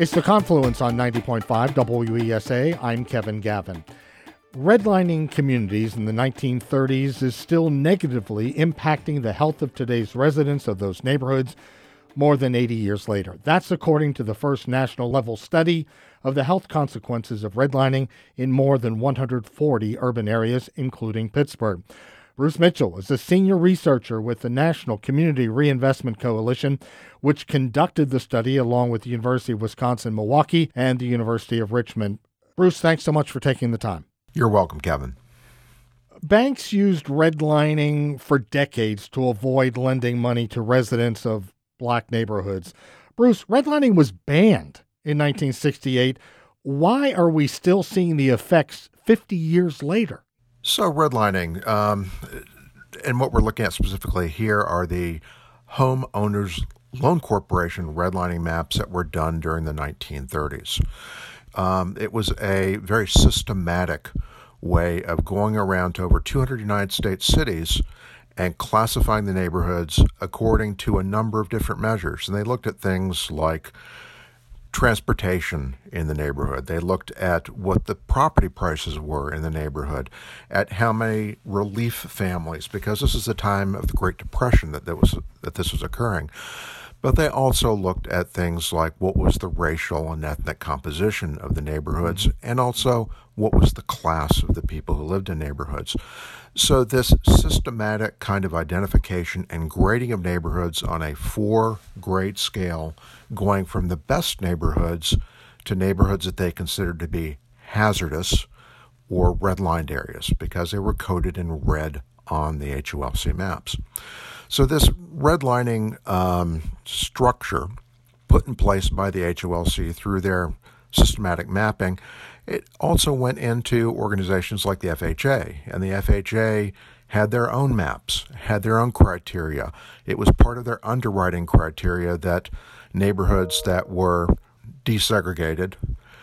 It's The Confluence on 90.5 WESA. I'm Kevin Gavin. Redlining communities in the 1930s is still negatively impacting the health of today's residents of those neighborhoods more than 80 years later. That's according to the first national-level study of the health consequences of redlining in more than 140 urban areas, including Pittsburgh. Bruce Mitchell is a senior researcher with the National Community Reinvestment Coalition, which conducted the study along with the University of Wisconsin-Milwaukee and the University of Richmond. Bruce, thanks so much for taking the time. You're welcome, Kevin. Banks used redlining for decades to avoid lending money to residents of black neighborhoods. Bruce, redlining was banned in 1968. Why are we still seeing the effects 50 years later? So redlining, and what we're looking at specifically here are the Homeowners Loan Corporation redlining maps that were done during the 1930s. It was a very systematic way of going around to over 200 United States cities and classifying the neighborhoods according to a number of different measures. And they looked at things like transportation in the neighborhood. They looked at what the property prices were in the neighborhood, at how many relief families, because this is the time of the Great Depression that this was occurring. But they also looked at things like what was the racial and ethnic composition of the neighborhoods, and also what was the class of the people who lived in neighborhoods. So this systematic kind of identification and grading of neighborhoods on a 4-grade scale, going from the best neighborhoods to neighborhoods that they considered to be hazardous or redlined areas because they were coded in red on the HOLC maps. So this redlining structure put in place by the HOLC through their systematic mapping, it also went into organizations like the FHA, and the FHA had their own maps, had their own criteria. It was part of their underwriting criteria that neighborhoods that were desegregated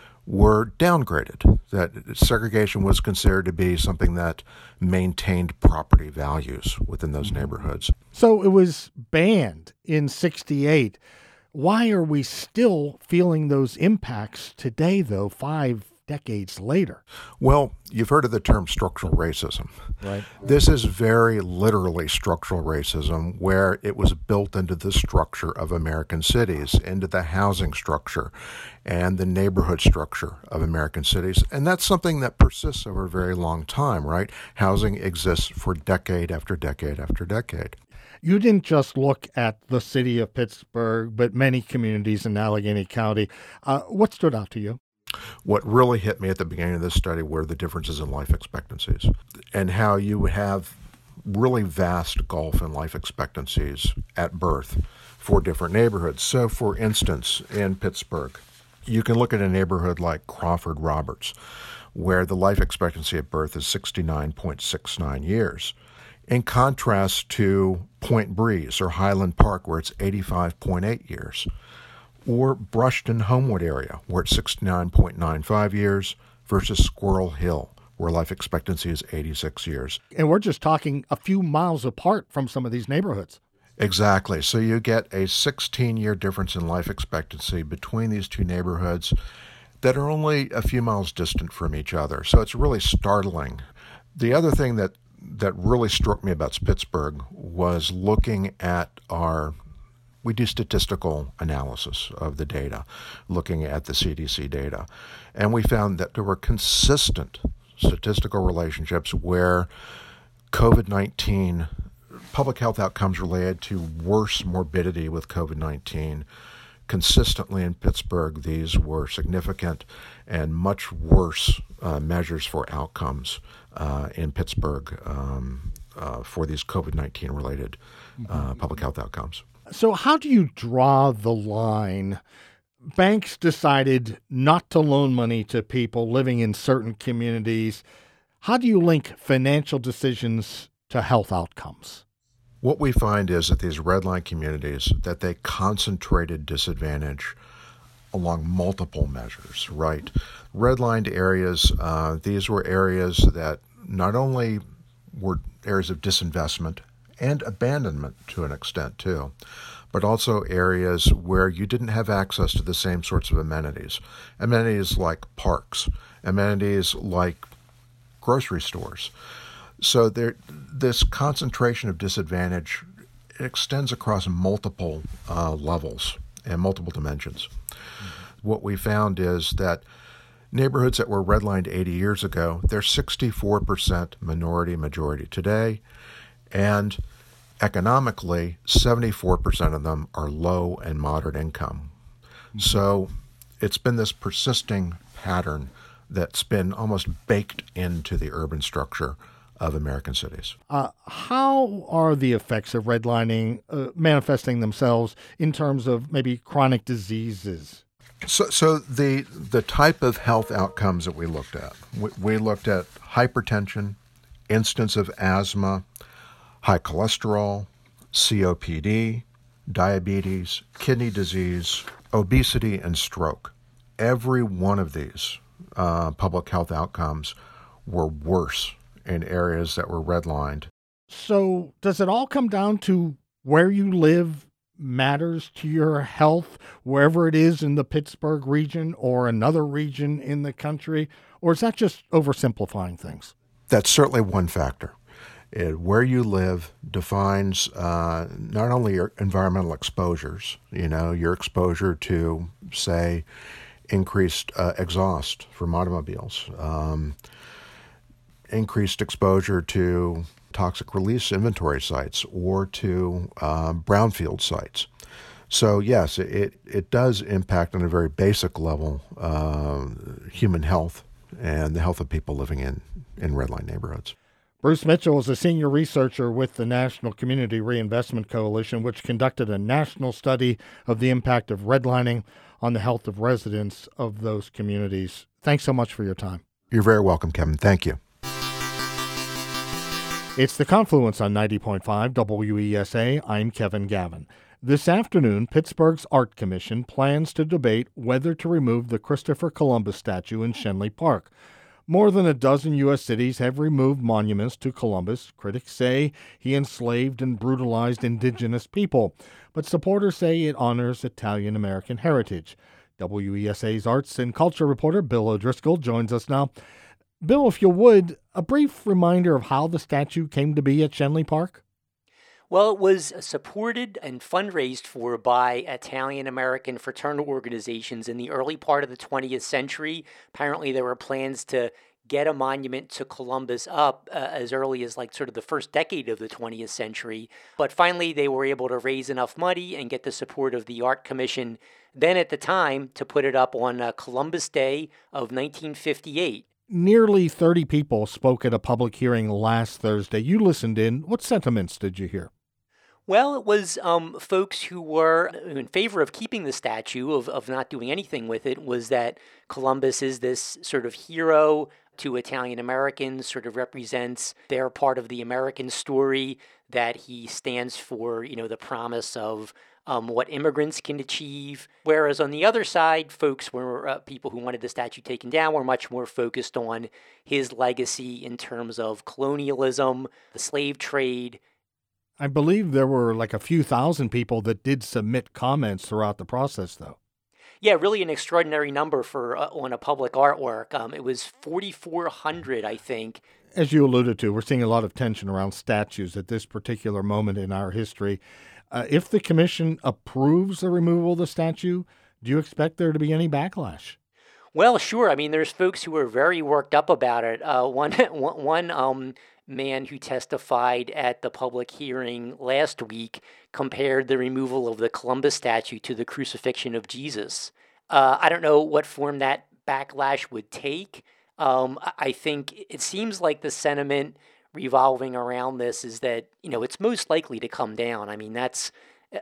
were downgraded, that segregation was considered to be something that maintained property values within those neighborhoods. So it was banned in 68. Why are we still feeling those impacts today, though, 5 decades later? Well, you've heard of the term structural racism. Right. This is very literally structural racism, where it was built into the structure of American cities, into the housing structure and the neighborhood structure of American cities. And that's something that persists over a very long time, right? Housing exists for decade after decade after decade. You didn't just look at the city of Pittsburgh, but many communities in Allegheny County. What stood out to you? What really hit me at the beginning of this study were the differences in life expectancies and how you have really vast gulf in life expectancies at birth for different neighborhoods. So, for instance, in Pittsburgh, you can look at a neighborhood like Crawford Roberts, where the life expectancy at birth is 69.69 years. In contrast to Point Breeze or Highland Park, where it's 85.8 years. Or Brushton Homewood area, where it's 69.95 years, versus Squirrel Hill, where life expectancy is 86 years. And we're just talking a few miles apart from some of these neighborhoods. Exactly. So you get a 16-year difference in life expectancy between these two neighborhoods that are only a few miles distant from each other. So it's really startling. The other thing that really struck me about Pittsburgh was looking at we do statistical analysis of the data, looking at the CDC data. And we found that there were consistent statistical relationships where COVID-19, public health outcomes related to worse morbidity with COVID-19, consistently in Pittsburgh, these were significant and much worse measures for outcomes in Pittsburgh for these COVID-19 related public health outcomes. So how do you draw the line? Banks decided not to loan money to people living in certain communities. How do you link financial decisions to health outcomes? What we find is that these redline communities, that they concentrated disadvantage along multiple measures, right? Redlined areas, these were areas that not only were areas of disinvestment and abandonment to an extent too, but also areas where you didn't have access to the same sorts of amenities. Amenities like parks, amenities like grocery stores. So this concentration of disadvantage extends across multiple levels and multiple dimensions. Mm-hmm. What we found is that neighborhoods that were redlined 80 years ago, they're 64% minority-majority today, and economically, 74% of them are low and moderate income. Mm-hmm. So it's been this persisting pattern that's been almost baked into the urban structure of American cities. How are the effects of redlining manifesting themselves in terms of maybe chronic diseases? So the type of health outcomes that we looked at, we looked at hypertension, incidence of asthma, high cholesterol, COPD, diabetes, kidney disease, obesity, and stroke. Every one of these public health outcomes were worse in areas that were redlined. So does it all come down to where you live matters to your health, wherever it is in the Pittsburgh region or another region in the country? Or is that just oversimplifying things? That's certainly one factor. Where you live defines not only your environmental exposures, your exposure to, say, increased exhaust from automobiles, increased exposure to toxic release inventory sites or to brownfield sites. So yes, it does impact on a very basic level human health and the health of people living in redline neighborhoods. Bruce Mitchell is a senior researcher with the National Community Reinvestment Coalition, which conducted a national study of the impact of redlining on the health of residents of those communities. Thanks so much for your time. You're very welcome, Kevin. Thank you. It's The Confluence on 90.5 WESA. I'm Kevin Gavin. This afternoon, Pittsburgh's Art Commission plans to debate whether to remove the Christopher Columbus statue in Schenley Park. More than a dozen U.S. cities have removed monuments to Columbus. Critics say he enslaved and brutalized indigenous people, but supporters say it honors Italian-American heritage. WESA's arts and culture reporter Bill O'Driscoll joins us now. Bill, if you would, a brief reminder of how the statue came to be at Schenley Park? Well, it was supported and fundraised for by Italian-American fraternal organizations in the early part of the 20th century. Apparently, there were plans to get a monument to Columbus up as early as sort of the first decade of the 20th century. But finally, they were able to raise enough money and get the support of the Art Commission then at the time to put it up on Columbus Day of 1958. Nearly 30 people spoke at a public hearing last Thursday. You listened in. What sentiments did you hear? Well, it was folks who were in favor of keeping the statue, of not doing anything with it, was that Columbus is this sort of hero to Italian Americans, sort of represents their part of the American story, that he stands for, the promise of what immigrants can achieve. Whereas on the other side, folks were people who wanted the statue taken down were much more focused on his legacy in terms of colonialism, the slave trade. I believe there were a few thousand people that did submit comments throughout the process, though. Yeah, really an extraordinary number for on a public artwork. It was 4,400, I think. As you alluded to, we're seeing a lot of tension around statues at this particular moment in our history. If the commission approves the removal of the statue, do you expect there to be any backlash? Well, sure. I mean, there's folks who are very worked up about it. One man who testified at the public hearing last week compared the removal of the Columbus statue to the crucifixion of Jesus. I don't know what form that backlash would take. I think it seems like the sentiment revolving around this is that, it's most likely to come down. I mean, that's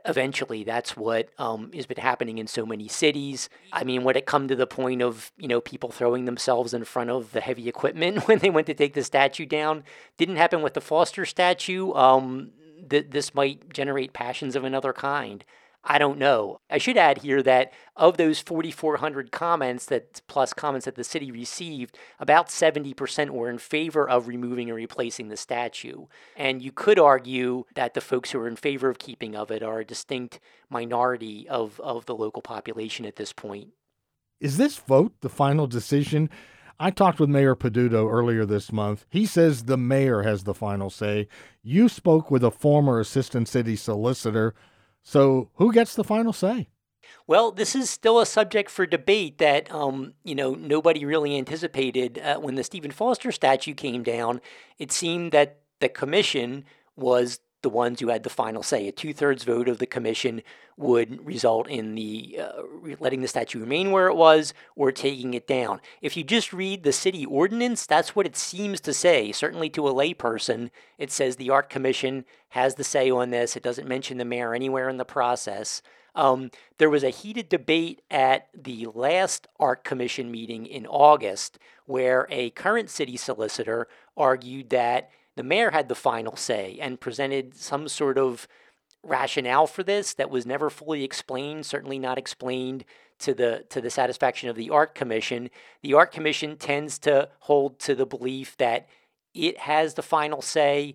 what has been happening in so many cities. I mean, would it come to the point of, people throwing themselves in front of the heavy equipment when they went to take the statue down? Didn't happen with the Foster statue. This might generate passions of another kind. I don't know. I should add here that of those 4,400 comments plus comments that the city received, about 70% were in favor of removing or replacing the statue. And you could argue that the folks who are in favor of keeping of it are a distinct minority of the local population at this point. Is this vote the final decision? I talked with Mayor Peduto earlier this month. He says the mayor has the final say. You spoke with a former assistant city solicitor. So who gets the final say? Well, this is still a subject for debate that, nobody really anticipated. When the Stephen Foster statue came down, it seemed that the commission was the ones who had the final say. A 2/3 vote of the commission would result in the letting the statue remain where it was or taking it down. If you just read the city ordinance, that's what it seems to say. Certainly to a layperson, it says the art commission has the say on this. It doesn't mention the mayor anywhere in the process. There was a heated debate at the last art commission meeting in August where a current city solicitor argued that the mayor had the final say and presented some sort of rationale for this that was never fully explained, certainly not explained to the satisfaction of the art commission. The art commission tends to hold to the belief that it has the final say.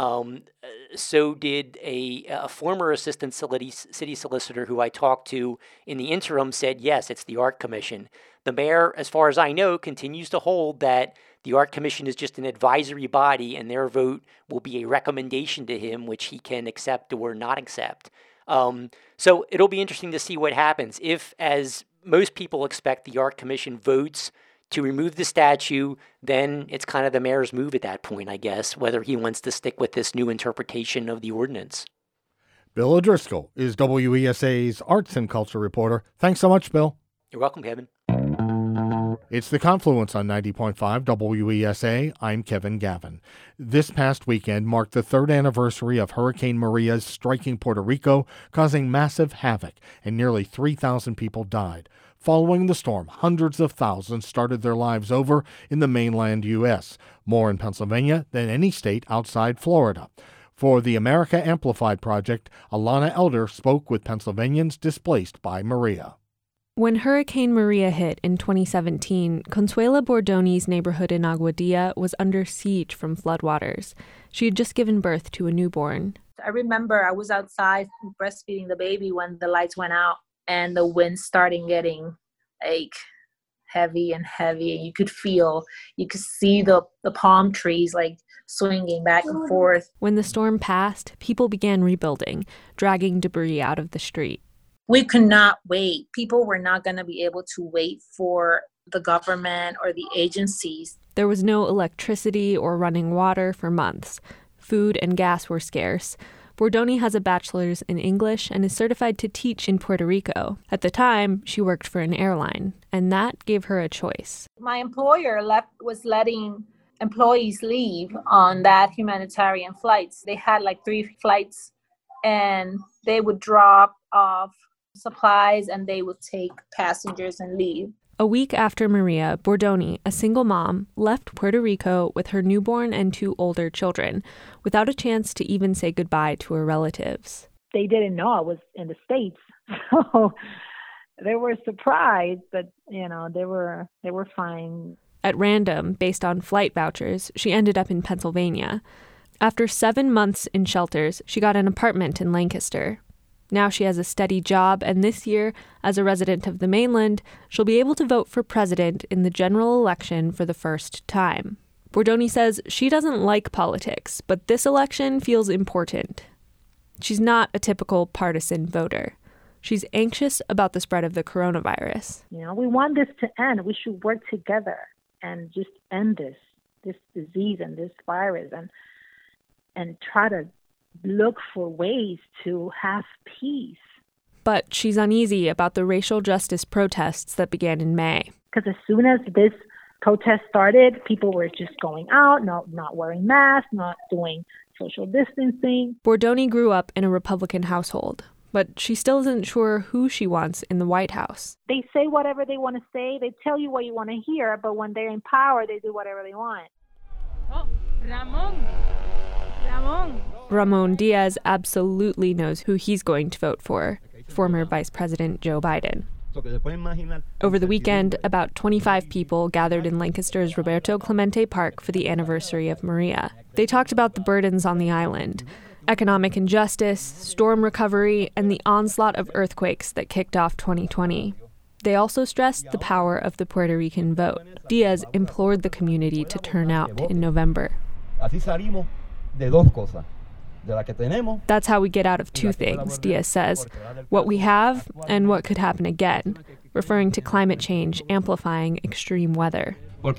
So did a former assistant city solicitor who I talked to in the interim said, yes, it's the art commission. The mayor, as far as I know, continues to hold that the art commission is just an advisory body and their vote will be a recommendation to him, which he can accept or not accept. So it'll be interesting to see what happens. If, as most people expect, the art commission votes to remove the statue, then it's kind of the mayor's move at that point, I guess, whether he wants to stick with this new interpretation of the ordinance. Bill O'Driscoll is WESA's arts and culture reporter. Thanks so much, Bill. You're welcome, Kevin. It's The Confluence on 90.5 WESA. I'm Kevin Gavin. This past weekend marked the third anniversary of Hurricane Maria's striking Puerto Rico, causing massive havoc, and nearly 3,000 people died. Following the storm, hundreds of thousands started their lives over in the mainland U.S., more in Pennsylvania than any state outside Florida. For the America Amplified project, Alana Elder spoke with Pennsylvanians displaced by Maria. When Hurricane Maria hit in 2017, Consuela Bordoni's neighborhood in Aguadilla was under siege from floodwaters. She had just given birth to a newborn. I remember I was outside breastfeeding the baby when the lights went out and the wind started getting heavy and heavy. And you could see the palm trees swinging back and forth. When the storm passed, people began rebuilding, dragging debris out of the street. We could not wait. People were not going to be able to wait for the government or the agencies. There was no electricity or running water for months. Food and gas were scarce. Bordoni has a bachelor's in English and is certified to teach in Puerto Rico. At the time, she worked for an airline, and that gave her a choice. My employer was letting employees leave on that humanitarian flights. They had 3 flights, and they would drop off supplies and they would take passengers and leave. A week after Maria, Bordoni, a single mom, left Puerto Rico with her newborn and 2 older children, without a chance to even say goodbye to her relatives. They didn't know I was in the States, so they were surprised, but they were fine. At random, based on flight vouchers, she ended up in Pennsylvania. After 7 months in shelters, she got an apartment in Lancaster. Now she has a steady job, and this year, as a resident of the mainland, she'll be able to vote for president in the general election for the first time. Bordoni says she doesn't like politics, but this election feels important. She's not a typical partisan voter. She's anxious about the spread of the coronavirus. We want this to end. We should work together and just end this disease and this virus and try to look for ways to have peace. But she's uneasy about the racial justice protests that began in May. Because as soon as this protest started, people were just going out, not wearing masks, not doing social distancing. Bordoni grew up in a Republican household, but she still isn't sure who she wants in the White House. They say whatever they want to say. They tell you what you want to hear, but when they're in power, they do whatever they want. Oh, Ramon Diaz absolutely knows who he's going to vote for. former Vice President Joe Biden. Over the weekend, about 25 people gathered in Lancaster's Roberto Clemente Park for the anniversary of Maria. They talked about the burdens on the island, economic injustice, storm recovery, and the onslaught of earthquakes that kicked off 2020. They also stressed the power of the Puerto Rican vote. Diaz implored the community to turn out in November. That's how we get out of two things, Diaz says, what we have and what could happen again, referring to climate change amplifying extreme weather.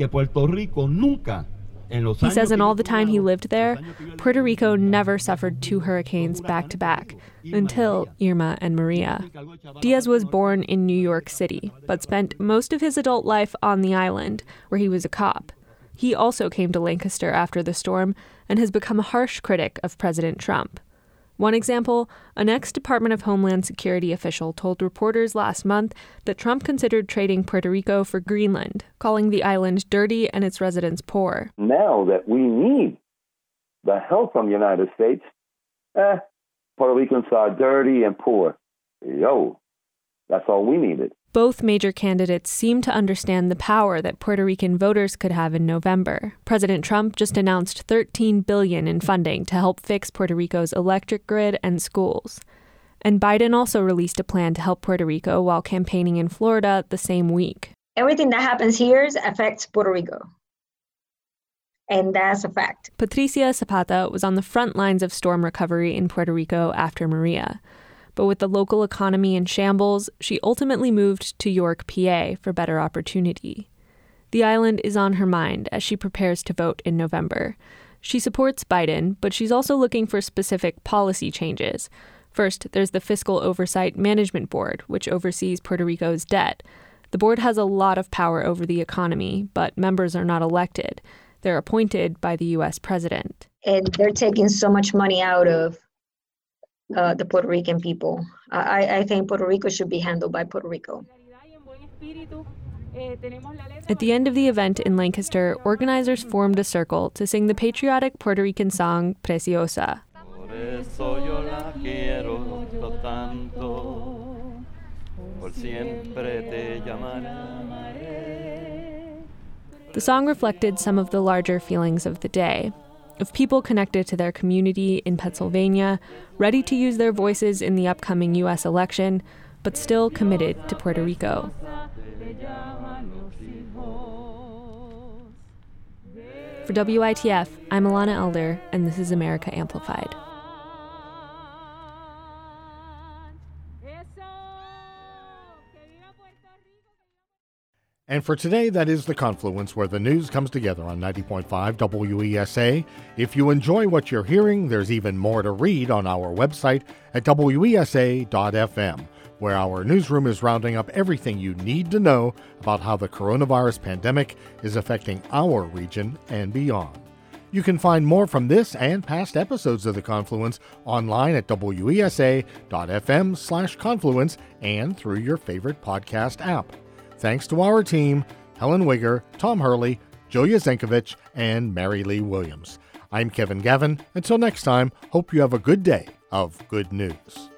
He says in all the time he lived there, Puerto Rico never suffered two hurricanes back-to-back, until Irma and Maria. Diaz was born in New York City, but spent most of his adult life on the island, where he was a cop. He also came to Lancaster after the storm and has become a harsh critic of President Trump. One example, an ex-Department of Homeland Security official told reporters last month that Trump considered trading Puerto Rico for Greenland, calling the island dirty and its residents poor. Now that we need the help from the United States, Puerto Ricans are dirty and poor. That's all we needed. Both major candidates seem to understand the power that Puerto Rican voters could have in November. President Trump just announced $13 billion in funding to help fix Puerto Rico's electric grid and schools. And Biden also released a plan to help Puerto Rico while campaigning in Florida the same week. Everything that happens here affects Puerto Rico. And that's a fact. Patricia Zapata was on the front lines of storm recovery in Puerto Rico after Maria. But with the local economy in shambles, she ultimately moved to York, PA for better opportunity. The island is on her mind as she prepares to vote in November. She supports Biden, but she's also looking for specific policy changes. First, there's the Fiscal Oversight Management Board, which oversees Puerto Rico's debt. The board has a lot of power over the economy, but members are not elected. They're appointed by the U.S. president. And they're taking so much money out of the Puerto Rican people. I think Puerto Rico should be handled by Puerto Rico. At the end of the event in Lancaster, organizers formed a circle to sing the patriotic Puerto Rican song Preciosa. The song reflected some of the larger feelings of the day, of people connected to their community in Pennsylvania, ready to use their voices in the upcoming U.S. election, but still committed to Puerto Rico. For WITF, I'm Alana Elder, and this is America Amplified. And for today, that is The Confluence, where the news comes together on 90.5 WESA. If you enjoy what you're hearing, there's even more to read on our website at WESA.fm, where our newsroom is rounding up everything you need to know about how the coronavirus pandemic is affecting our region and beyond. You can find more from this and past episodes of The Confluence online at WESA.fm/confluence and through your favorite podcast app. Thanks to our team, Helen Wigger, Tom Hurley, Julia Zenkovich, and Mary Lee Williams. I'm Kevin Gavin. Until next time, hope you have a good day of good news.